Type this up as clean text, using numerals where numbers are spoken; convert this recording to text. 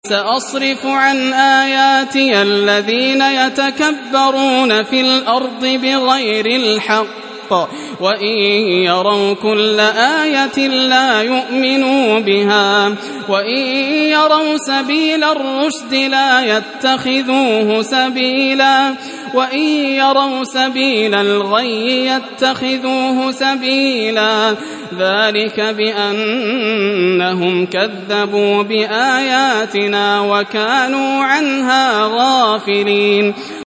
سأصرف عن آياتي الذين يتكبرون في الأرض بغير الحق وإن يروا كل آية لا يؤمنوا بها وإن يروا سبيل الرشد لا يتخذوه سبيلا وإن يروا سبيل الغي يتخذوه سبيلا ذلك بأنهم كذبوا بآياتنا وكانوا عنها غافلين